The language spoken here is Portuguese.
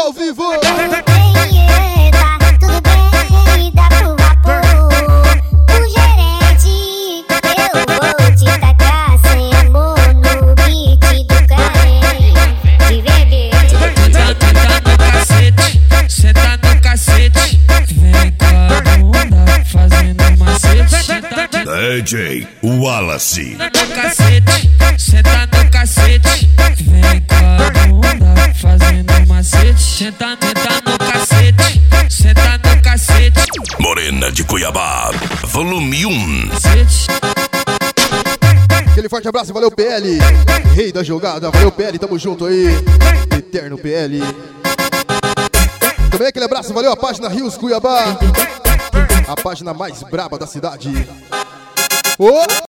ao vivo. Tudo bem, dá pro vapor. O gerente, eu vou te tacar sem amor no beat do carré. De bebê. Senta no cacete, senta no cacete. Vem com a bunda fazendo macete. DJ Wallace. Senta no cacete, senta no cacete. Vem com a bunda fazendo macete. Senta no cacete, senta no cacete. Morena de Cuiabá, volume 1. Aquele forte abraço, valeu PL. Rei da jogada, valeu PL, tamo junto aí. Eterno PL. Também aquele abraço, valeu a página Rios Cuiabá. A página mais braba da cidade. Oh!